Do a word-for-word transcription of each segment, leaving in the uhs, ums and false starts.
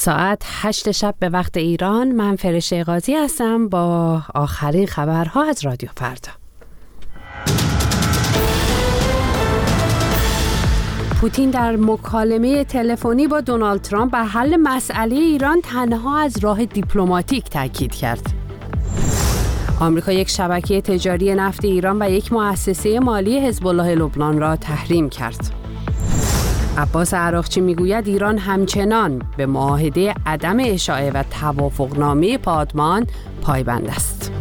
ساعت هشت شب به وقت ایران. من فرشته قاضی هستم با آخرین خبرها از رادیو فردا. پوتین در مکالمه تلفنی با دونالد ترامپ بر حل مسئله ایران تنها از راه دیپلماتیک تاکید کرد. آمریکا یک شبکه تجاری نفت ایران و یک مؤسسه مالی حزب الله لبنان را تحریم کرد. عباس عراقچی میگوید ایران همچنان به معاهده عدم اشاعه و توافقنامه پادمان پایبند است.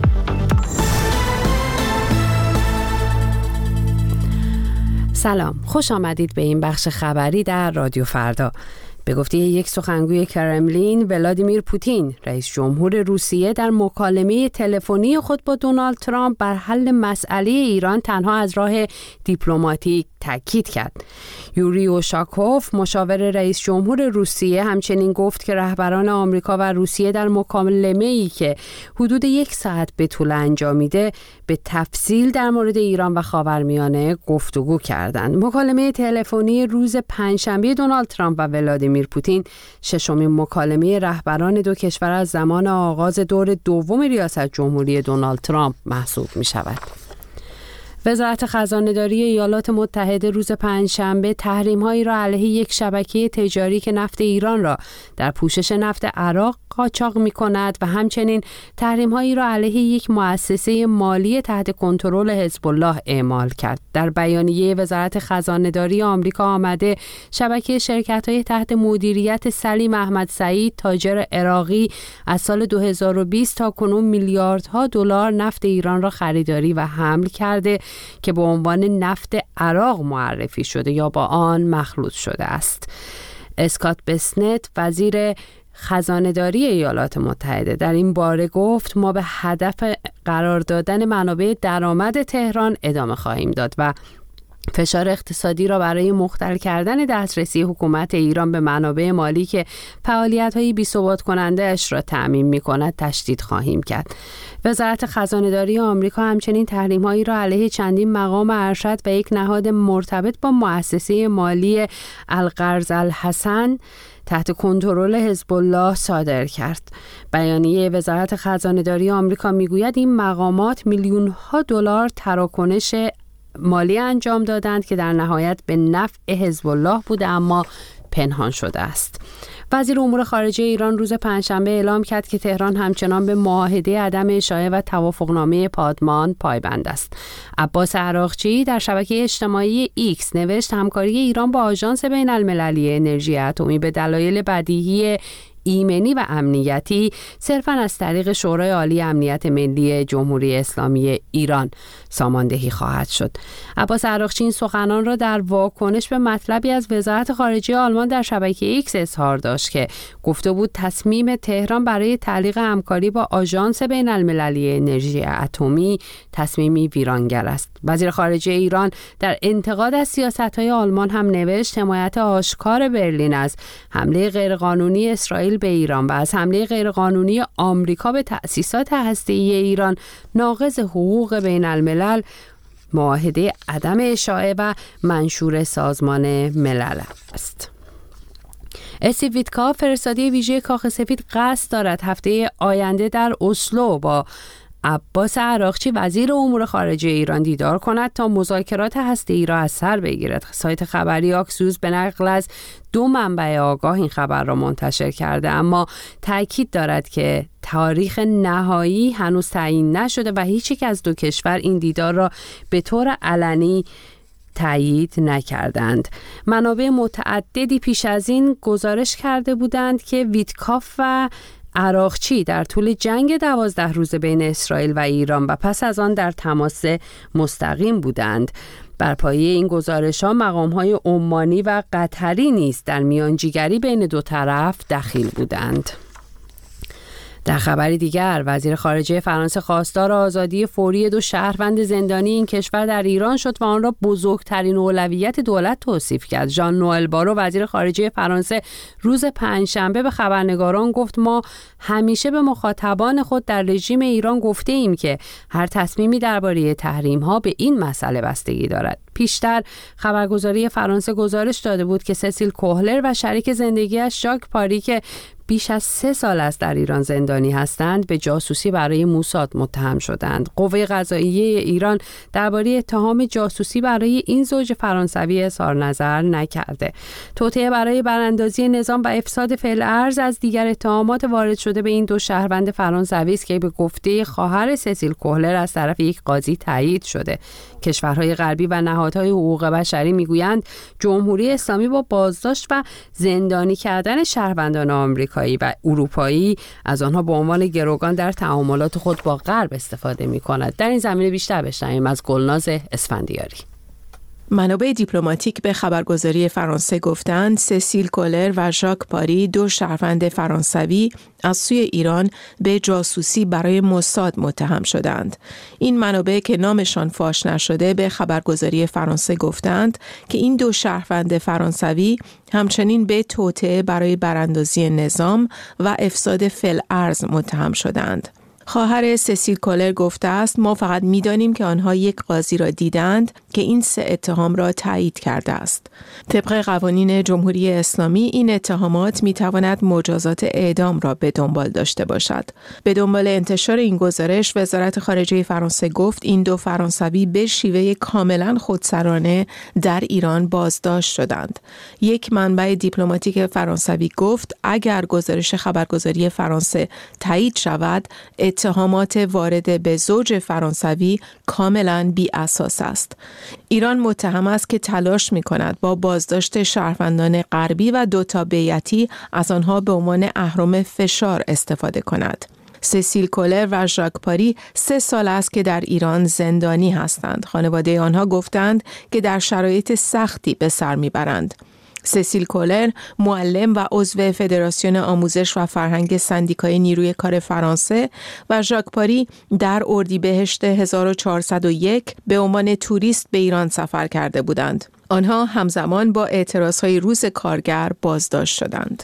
سلام، خوش آمدید به این بخش خبری در رادیو فردا. به گفته یک سخنگوی کرملین، ولادیمیر پوتین رئیس جمهور روسیه در مکالمه تلفنی خود با دونالد ترامپ بر حل مسئله ایران تنها از راه دیپلماتیک تاکید کرد. یوری اوشاکوف مشاور رئیس جمهور روسیه همچنین گفت که رهبران آمریکا و روسیه در مکالمه‌ای که حدود یک ساعت به طول انجامیده به تفصیل در مورد ایران و خاورمیانه گفتگو کردند. مکالمه تلفنی روز پنجشنبه دونالد ترامپ و ولادیمیر پوتین ششمین مکالمه رهبران دو کشور از زمان آغاز دور دوم ریاست جمهوری دونالد ترامپ محسوب می شود. وزارت خزانه‌داری ایالات متحده روز پنجشنبه تحریم‌هایی را علیه یک شبکه تجاری که نفت ایران را در پوشش نفت عراق قاچاق می‌کند و همچنین تحریم‌هایی را علیه یک مؤسسه مالی تحت کنترل حزب الله اعمال کرد. در بیانیه وزارت خزانه‌داری آمریکا آمده شبکه شرکت‌های تحت مدیریت سلیم احمد سعید، تاجر عراقی، از سال دو هزار و بیست تا کنون میلیاردها دلار نفت ایران را خریداری و حمل کرده که به عنوان نفت عراق معرفی شده یا با آن مخلوط شده است. اسکات بسنت وزیر خزانه‌داری ایالات متحده در این باره گفت ما به هدف قرار دادن منابع درآمد تهران ادامه خواهیم داد و فشار اقتصادی را برای مختل کردن دسترسی حکومت ایران به منابع مالی که فعالیت‌های بی‌ثبات کننده اش را تأمین می‌کند تشدید خواهیم کرد. وزارت خزانه‌داری آمریکا همچنین تحریم‌هایی را علیه چندین مقام ارشد و یک نهاد مرتبط با مؤسسه مالی القرض الحسن تحت کنترل حزب الله صادر کرد. بیانیه وزارت خزانه‌داری آمریکا میگوید این مقامات میلیون‌ها دلار تراکنش مالی انجام دادند که در نهایت به نفع حزب الله بوده اما پنهان شده است. وزیر امور خارجه ایران روز پنجشنبه اعلام کرد که تهران همچنان به معاهده عدم اشاعه و توافقنامه پادمان پایبند است. عباس عراقچی در شبکه اجتماعی ایکس نوشت همکاری ایران با آژانس بین المللی انرژی اتمی به دلایل بدیهی ایمنی و امنیتی صرفاً از طریق شورای عالی امنیت ملی جمهوری اسلامی ایران ساماندهی خواهد شد. عباس عراقچی این سخنان را در واکنش به مطلبی از وزارت خارجه آلمان در شبکه ایکس اظهار داشت که گفته بود تصمیم تهران برای تعلیق همکاری با آژانس بین المللی انرژی اتمی تصمیمی ویرانگر است. وزیر خارجه ایران در انتقاد از سیاست‌های آلمان هم نوشت حمایت آشکار برلین از حمله غیرقانونی اسرائیل به ایران و از حمله غیرقانونی آمریکا به تأسیسات هسته‌ای ایران ناقض حقوق بین الملل، معاهده عدم اشاعه و منشور سازمان ملل است. استیو ویتکاف فرستاده ویژه کاخ سفید قصد دارد هفته آینده در اسلو با عباس عراقچی وزیر امور خارجه ایران دیدار کند تا مذاکرات هسته‌ای را از سر بگیرد. سایت خبری آکسیوس به نقل از دو منبع آگاه این خبر را منتشر کرده اما تأکید دارد که تاریخ نهایی هنوز تعیین نشده و هیچ یک از دو کشور این دیدار را به طور علنی تایید نکردند. منابع متعددی پیش از این گزارش کرده بودند که ویتکاف و عراقچی در طول جنگ دوازده روزه بین اسرائیل و ایران و پس از آن در تماس مستقیم بودند. بر پایه این گزارش‌ها مقام‌های عمانی و قطری نیز در میانجیگری بین دو طرف دخیل بودند. در خبری دیگر، وزیر خارجه فرانسه خواستار آزادی فوری دو شهروند زندانی این کشور در ایران شد و آن را بزرگترین اولویت دولت توصیف کرد. ژان نوئل بارو وزیر خارجه فرانسه روز پنجشنبه به خبرنگاران گفت ما همیشه به مخاطبان خود در رژیم ایران گفته ایم که هر تصمیمی درباره تحریم ها به این مسئله بستگی دارد. پیشتر خبرگزاری فرانسه گزارش داده بود که سسیل کوهلر و شریک زندگیش ژاک پاری که بیش از سه سال است در ایران زندانی هستند به جاسوسی برای موساد متهم شدند. قوه قضاییه ایران درباره اتهام جاسوسی برای این زوج فرانسوی اظهار نظر نکرده. توطئه برای براندازی نظام و افساد فعل ارض از دیگر اتهامات وارد شده به این دو شهروند فرانسوی است که به گفته خواهر سسیل کوهلر از طرف یک قاضی تایید شده. کشورهای غربی و نهادهای حقوق بشری میگویند جمهوری اسلامی با بازداشت و زندانی کردن شهروندان آمریکایی و اروپایی از آنها به عنوان گروگان در تعاملات خود با غرب استفاده می‌کند. در این زمینه بیشتر بشنویم از گلناز اسفندیاری. منابع دیپلماتیک به خبرگزاری فرانسه گفتند سسیل کولر و ژاک پاری دو شهروند فرانسوی از سوی ایران به جاسوسی برای موساد متهم شدند. این منابع که نامشان فاش نشده به خبرگزاری فرانسه گفتند که این دو شهروند فرانسوی همچنین به توطئه برای براندازی نظام و افساد فعل ارض متهم شدند. خواهر سسیل کولر گفته است ما فقط می‌دانیم که آنها یک قاضی را دیدند که این سه اتهام را تایید کرده است. طبق قوانین جمهوری اسلامی این اتهامات می‌تواند مجازات اعدام را به دنبال داشته باشد. به دنبال انتشار این گزارش وزارت خارجه فرانسه گفت این دو فرانسوی به شیوه کاملا خودسرانه در ایران بازداشت شدند. یک منبع دیپلماتیک فرانسوی گفت اگر گزارش خبرگزاری فرانسه تایید شود اتهامات وارد به زوج فرانسوی کاملا بی اساس است. ایران متهم است که تلاش می کند با بازداشت شهروندان غربی و دو تابعیتی از آنها به عنوان اهرم فشار استفاده کند. سسیل کولر و ژاک پاری سه سال است که در ایران زندانی هستند. خانواده آنها گفتند که در شرایط سختی به سر میبرند. سسیل کولر معلم و عضو فدراسیون آموزش و فرهنگ سندیکای نیروی کار فرانسه و ژاک پاری در اردیبهشت هزار و چهارصد و یک به عنوان توریست به ایران سفر کرده بودند. آنها همزمان با اعتراضهای روز کارگر بازداشت شدند.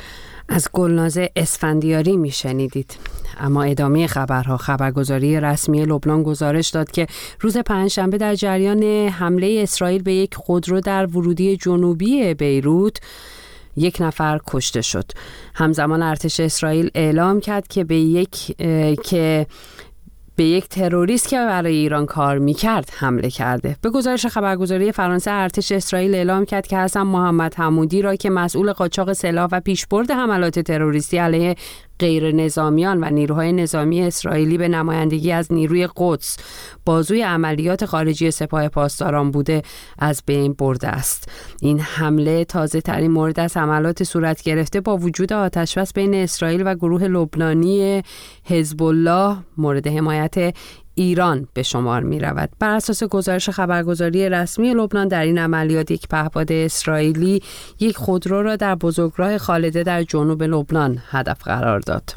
از گلناز اسفندیاری میشنیدید. اما ادامه خبرها. خبرگزاری رسمی لبنان گزارش داد که روز پنجشنبه در جریان حمله اسرائیل به یک خودرو در ورودی جنوبی بیروت یک نفر کشته شد. همزمان ارتش اسرائیل اعلام کرد که به یک که به یک تروریست که برای ایران کار میکرد حمله کرده. به گزارش خبرگزاری فرانسه ارتش اسرائیل اعلام کرد که حسن محمد حمودی را که مسئول قاچاق سلاح و پیشبرد حملات تروریستی علیه غیر نظامیان و نیروهای نظامی اسرائیلی به نمایندگی از نیروی قدس بازوی عملیات خارجی سپاه پاسداران بوده از بین برده است. این حمله تازه ترین مورد از حملات صورت گرفته با وجود آتش‌بس بین اسرائیل و گروه لبنانی حزب الله مورد حمایت ایران به شمار می رود. بر اساس گزارش خبرگزاری رسمی لبنان در این عملیات یک پهپاد اسرائیلی یک خودرو را در بزرگراه خالده در جنوب لبنان هدف قرار داد.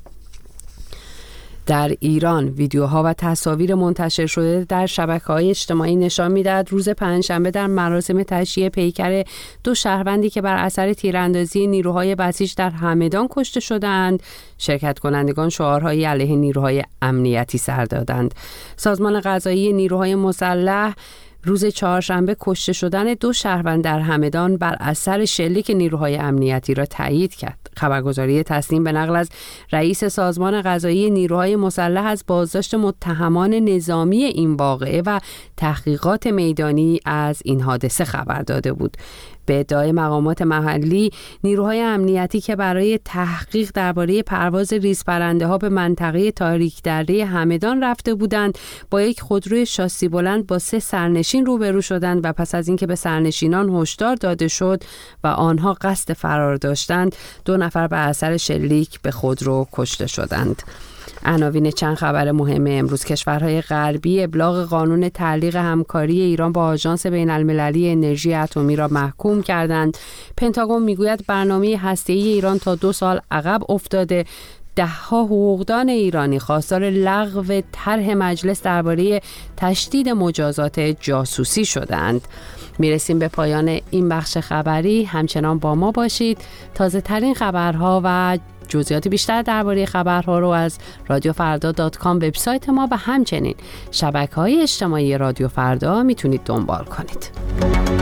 در ایران ویدیوها و تصاویر منتشر شده در شبکه‌های اجتماعی نشان می‌دهد روز پنجشنبه در مراسم تشییع پیکر دو شهروندی که بر اثر تیراندازی نیروهای بسیج در همدان کشته شدند، شرکت کنندگان شعارهایی علیه نیروهای امنیتی سر دادند. سازمان قضایی نیروهای مسلح روز چهارشنبه کشته شدن دو شهروند در همدان بر اثر شلیک نیروهای امنیتی را تایید کرد. خبرگزاری تسنیم به نقل از رئیس سازمان قضایی نیروهای مسلح از بازداشت متهمان نظامی این واقعه و تحقیقات میدانی از این حادثه خبر داده بود. به ادعای مقامات محلی، نیروهای امنیتی که برای تحقیق درباره پرواز ریزپرنده‌ها به منطقه تاریک دره همدان رفته بودند، با یک خودروی شاسی بلند با سه سرنشین روبرو شدند و پس از اینکه به سرنشینان هشدار داده شد و آنها قصد فرار داشتند، دو نفر به اثر شلیک به خودرو کشته شدند. عناوین چند خبر مهم امروز: کشورهای غربی ابلاغ قانون تعلیق همکاری ایران با آژانس بین‌المللی انرژی اتمی را محکوم کردند. پنتاگون میگوید برنامه هسته‌ای ایران تا دو سال عقب افتاده. ده‌ها حقوقدان ایرانی خواستار لغو طرح مجلس درباره تشدید مجازات جاسوسی شدند. میرسیم به پایان این بخش خبری. همچنان با ما باشید. تازه ترین خبرها و جزئیات بیشتر درباره خبرها رو از رادیو فردا دات کام وبسایت ما و همچنین شبکه‌های اجتماعی رادیو فردا میتونید دنبال کنید.